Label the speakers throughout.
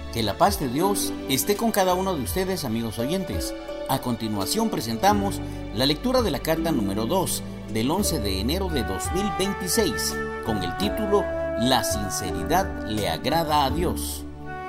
Speaker 1: Que la paz de Dios esté con cada uno de ustedes, amigos oyentes. A continuación presentamos la lectura de la carta número 2 del 11 de enero de 2026 con el título La sinceridad le agrada a Dios.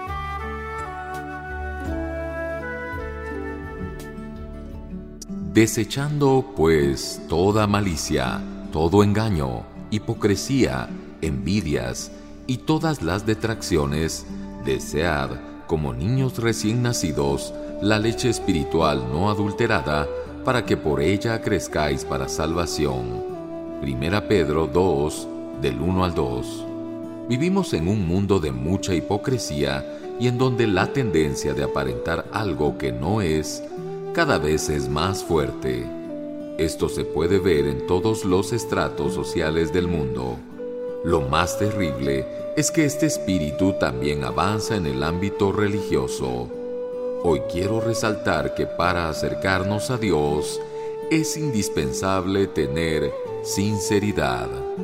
Speaker 2: Desechando, pues, toda malicia, todo engaño, hipocresía, envidias y todas las detracciones, desead, como niños recién nacidos, la leche espiritual no adulterada, para que por ella crezcáis para salvación. 1 Pedro 2, del 1 al 2. Vivimos en un mundo de mucha hipocresía y en donde la tendencia de aparentar algo que no es, cada vez es más fuerte. Esto se puede ver en todos los estratos sociales del mundo. Lo más terrible es que este espíritu también avanza en el ámbito religioso. Hoy quiero resaltar que para acercarnos a Dios es indispensable tener sinceridad.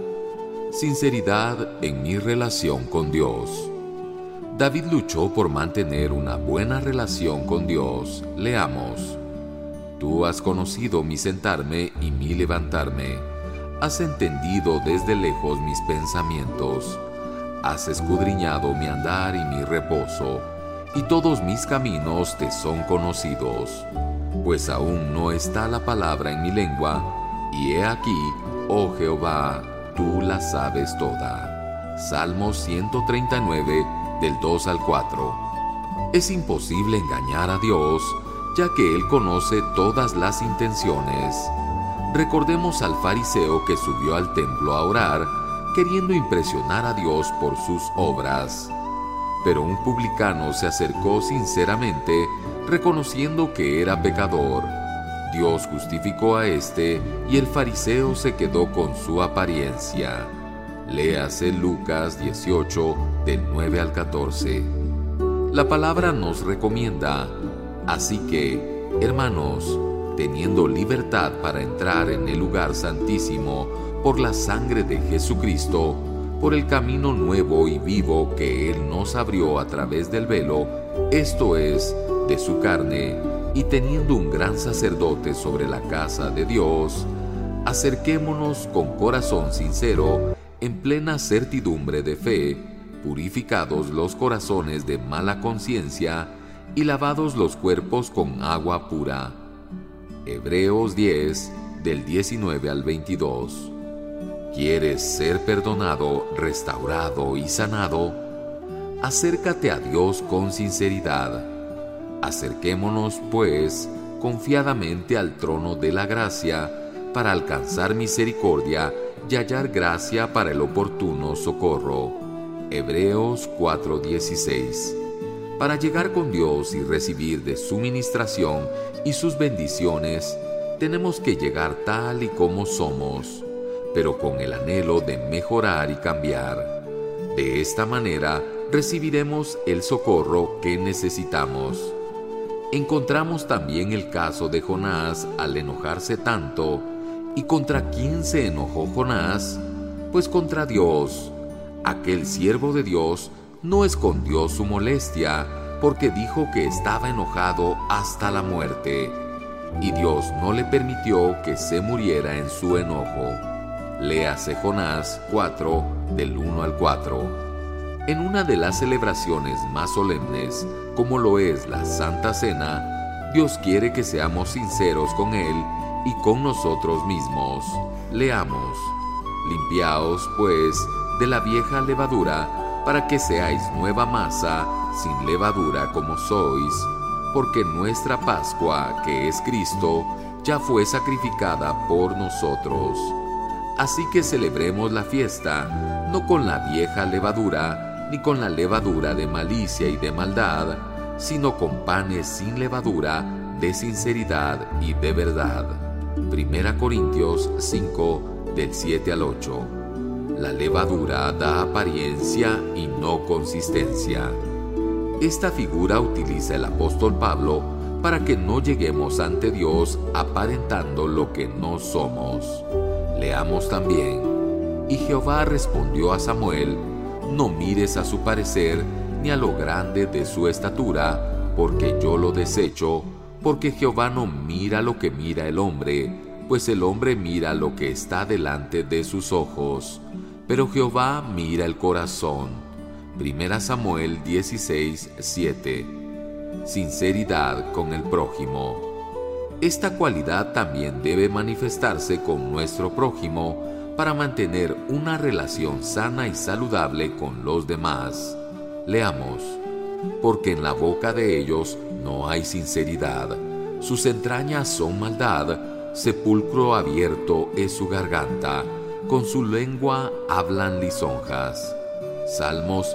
Speaker 2: Sinceridad en mi relación con Dios. David luchó por mantener una buena relación con Dios. Leamos. Tú has conocido mi sentarme y mi levantarme. Has entendido desde lejos mis pensamientos. Has escudriñado mi andar y mi reposo, y todos mis caminos te son conocidos. Pues aún no está la palabra en mi lengua, y he aquí, oh Jehová, tú la sabes toda. Salmo 139, del 2 al 4. Es imposible engañar a Dios, ya que Él conoce todas las intenciones. Recordemos al fariseo que subió al templo a orar, queriendo impresionar a Dios por sus obras. Pero un publicano se acercó sinceramente, reconociendo que era pecador. Dios justificó a éste y el fariseo se quedó con su apariencia. Léase Lucas 18, del 9 al 14. La palabra nos recomienda: así que, hermanos, teniendo libertad para entrar en el lugar santísimo por la sangre de Jesucristo, por el camino nuevo y vivo que Él nos abrió a través del velo, esto es, de su carne, y teniendo un gran sacerdote sobre la casa de Dios, acerquémonos con corazón sincero, en plena certidumbre de fe, purificados los corazones de mala conciencia y lavados los cuerpos con agua pura. Hebreos 10, del 19 al 22. ¿Quieres ser perdonado, restaurado y sanado? Acércate a Dios con sinceridad. Acerquémonos, pues, confiadamente al trono de la gracia, para alcanzar misericordia y hallar gracia para el oportuno socorro. Hebreos 4:16. Para llegar con Dios y recibir de su ministración y sus bendiciones, tenemos que llegar tal y como somos, pero con el anhelo de mejorar y cambiar. De esta manera recibiremos el socorro que necesitamos. Encontramos también el caso de Jonás al enojarse tanto. ¿Y contra quién se enojó Jonás? Pues contra Dios. Aquel siervo de Dios no escondió su molestia, porque dijo que estaba enojado hasta la muerte, y Dios no le permitió que se muriera en su enojo. Léase Jonás 4, del 1 al 4. En una de las celebraciones más solemnes, como lo es la Santa Cena, Dios quiere que seamos sinceros con Él y con nosotros mismos. Leamos. Limpiaos, pues, de la vieja levadura, para que seáis nueva masa, sin levadura como sois, porque nuestra Pascua, que es Cristo, ya fue sacrificada por nosotros. Así que celebremos la fiesta, no con la vieja levadura, ni con la levadura de malicia y de maldad, sino con panes sin levadura, de sinceridad y de verdad. 1 Corintios 5, del 7 al 8. La levadura da apariencia y no consistencia. Esta figura utiliza el apóstol Pablo para que no lleguemos ante Dios aparentando lo que no somos. Leamos también. Y Jehová respondió a Samuel: no mires a su parecer, ni a lo grande de su estatura, porque yo lo desecho, porque Jehová no mira lo que mira el hombre, pues el hombre mira lo que está delante de sus ojos, pero Jehová mira el corazón. 1 Samuel 16:7. Sinceridad con el prójimo. Esta cualidad también debe manifestarse con nuestro prójimo para mantener una relación sana y saludable con los demás. Leamos: porque en la boca de ellos no hay sinceridad, sus entrañas son maldad, sepulcro abierto es su garganta, con su lengua hablan lisonjas. Salmos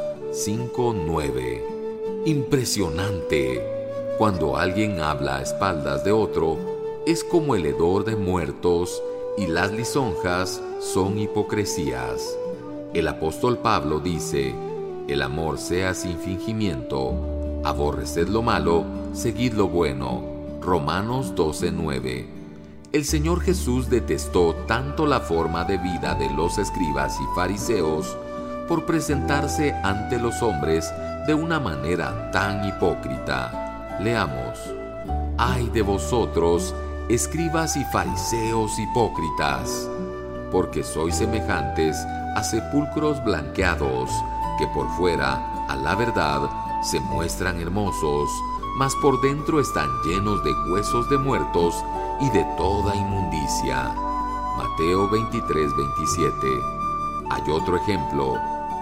Speaker 2: 5:9. Impresionante. Cuando alguien habla a espaldas de otro, es como el hedor de muertos, y las lisonjas son hipocresías. El apóstol Pablo dice: el amor sea sin fingimiento, aborreced lo malo, seguid lo bueno. Romanos 12:9. El Señor Jesús detestó tanto la forma de vida de los escribas y fariseos por presentarse ante los hombres de una manera tan hipócrita. Leamos: ¡ay de vosotros, escribas y fariseos hipócritas! Porque sois semejantes a sepulcros blanqueados, que por fuera, a la verdad, se muestran hermosos, mas por dentro están llenos de huesos de muertos y de toda inmundicia. Mateo 23:27. Hay otro ejemplo.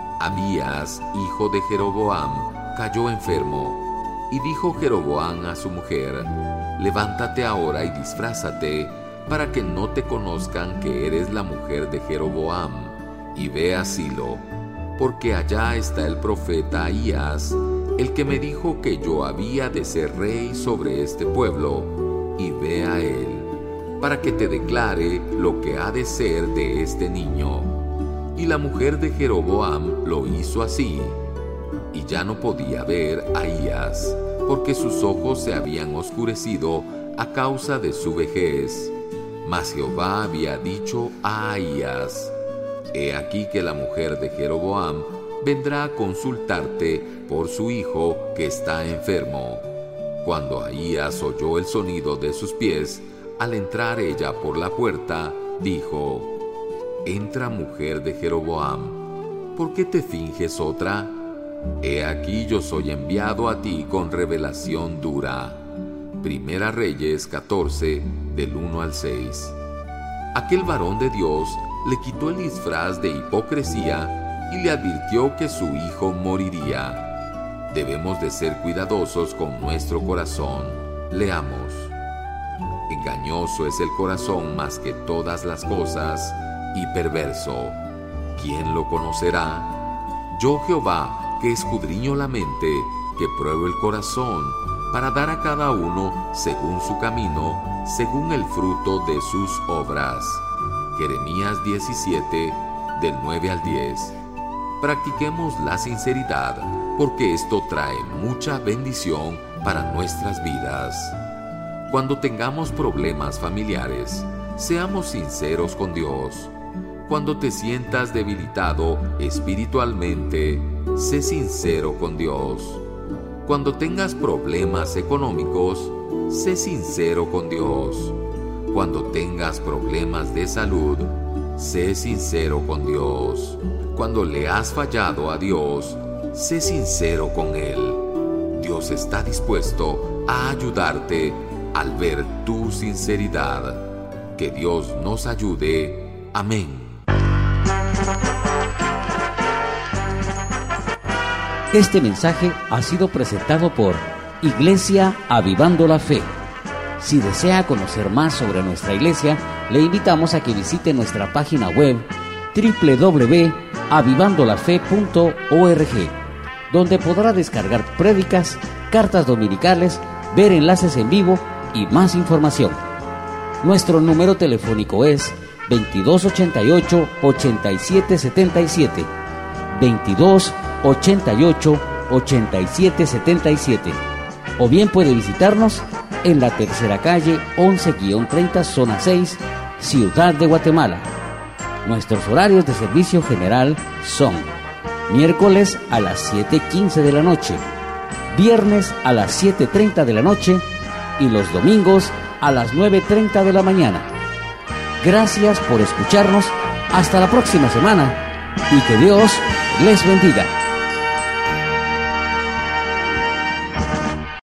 Speaker 2: Abías, hijo de Jeroboam, cayó enfermo, y dijo Jeroboam a su mujer: levántate ahora y disfrázate, para que no te conozcan que eres la mujer de Jeroboam, y ve a Silo, porque allá está el profeta Ahías, el que me dijo que yo había de ser rey sobre este pueblo, y ve a él, para que te declare lo que ha de ser de este niño. Y la mujer de Jeroboam lo hizo así, y ya no podía ver a Ahías, porque sus ojos se habían oscurecido a causa de su vejez. Mas Jehová había dicho a Ahías: he aquí que la mujer de Jeroboam vendrá a consultarte por su hijo que está enfermo. Cuando Ahías oyó el sonido de sus pies, al entrar ella por la puerta, dijo: entra, mujer de Jeroboam, ¿por qué te finges otra? He aquí yo soy enviado a ti con revelación dura. Primera Reyes 14, del 1 al 6. Aquel varón de Dios le quitó el disfraz de hipocresía y le advirtió que su hijo moriría. Debemos de ser cuidadosos con nuestro corazón. Leamos: engañoso es el corazón más que todas las cosas, y perverso. ¿Quién lo conocerá? Yo, Jehová, que escudriño la mente, que pruebo el corazón, para dar a cada uno según su camino, según el fruto de sus obras. Jeremías 17, del 9 al 10. Practiquemos la sinceridad, porque esto trae mucha bendición para nuestras vidas. Cuando tengamos problemas familiares, seamos sinceros con Dios. Cuando te sientas debilitado espiritualmente, sé sincero con Dios. Cuando tengas problemas económicos, sé sincero con Dios. Cuando tengas problemas de salud, sé sincero con Dios. Cuando le has fallado a Dios, sé sincero con Él. Dios está dispuesto a ayudarte al ver tu sinceridad. Que Dios nos ayude. Amén.
Speaker 1: Este mensaje ha sido presentado por Iglesia Avivando la Fe. Si desea conocer más sobre nuestra iglesia, le invitamos a que visite nuestra página web www.avivandolafe.org, donde podrá descargar prédicas, cartas dominicales, ver enlaces en vivo y más información. Nuestro número telefónico es 2288-8777, 2288-8777, o bien puede visitarnos en la tercera calle 11-30, zona 6, Ciudad de Guatemala. Nuestros horarios de servicio general son miércoles a las 7:15 de la noche, viernes a las 7:30 de la noche y los domingos a las 9:30 de la mañana. Gracias por escucharnos. Hasta la próxima semana y que Dios les bendiga.